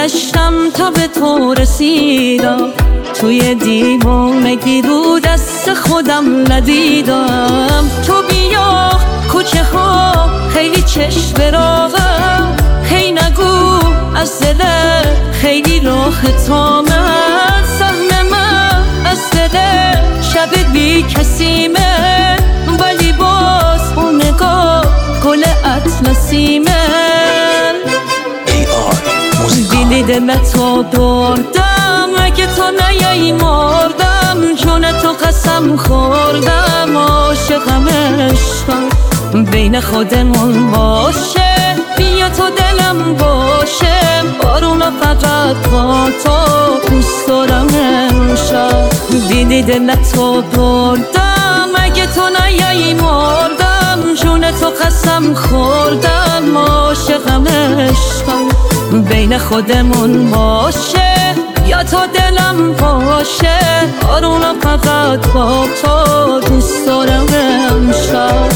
گشتم تا به تو رسیدم، توی دیوانگی رو دست خودم ندیدم. تو بیا کوچه ها خیلی چشم براغم، هی نگو از دل خیلی راه تا من. سهم من از دل شب بی کسیمه، ولی باز اون نگاه گل اطلسیمه. دیلی دلتو بردم، اگه تو نیایی مردم، جون تو قسم خوردم. عاشقم عشقم بین خودمون باشه، بیا تو دلم باشه، بارونا فقط با تو دوست دارم امشب. دیدی دلتو بردم، اگه تو نیایی مردم، جون تو قسم خوردم. عاشقم عشقم بین خودمون باشه، یا تو دلم باشه، بارونا فقط با تو دوست دارم امشب.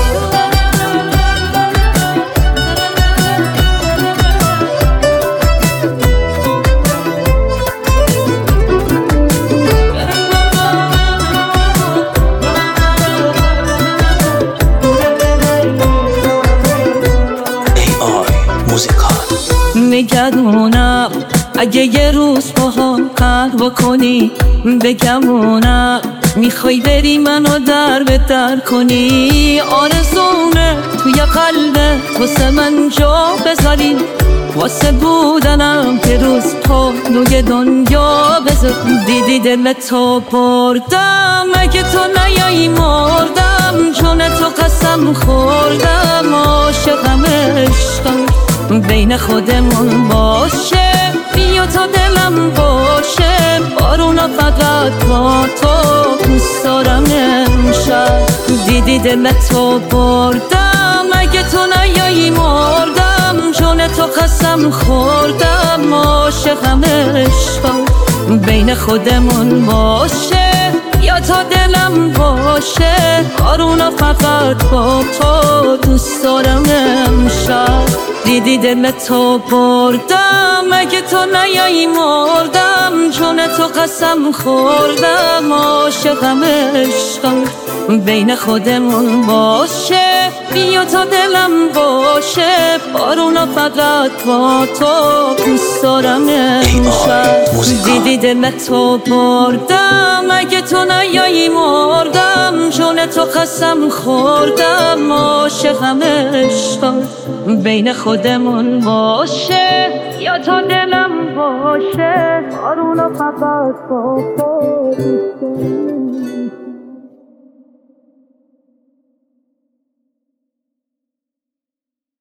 نگرونم اگه یه روز با هم قهر بکنی، بگمونم میخوای بری منو در به در کنی. آرزونه توی قلبت واسه من جا بذاری، واسه بودنم که روز پالوی دنیا بذار. دیدی دلتو بردم، اگه تو نیایی مردم، جون تو قسم خوردم. عاشقم عشقم بین خودمون باشه، بیا تا دلم باشه، بارونا فقط با تو دوست دارم امشب. دیدی دلتو بردم، اگه تو نیایی مردم، جون تو قسم خوردم. عاشقم عشقم بین خودمون باشه، یا تا دلم باشه، بارونا فقط با تو دوست دارم امشب. دیدی دلتو بردم، اگه تو نیایی مردم، جون تو قسم خوردم. عاشقم عشقم بین خودمون باشه، بیا تا دلم باشه، بارونا فقط با تو دوست دارم امشب. دیدی دلتو بردم، اگه تو نیایی مردم، جون تو قسم خوردم. عاشقم عشقم بین خودمون باشه، یا تا دلم باشه، بارونا فقط با تو دوست دارم.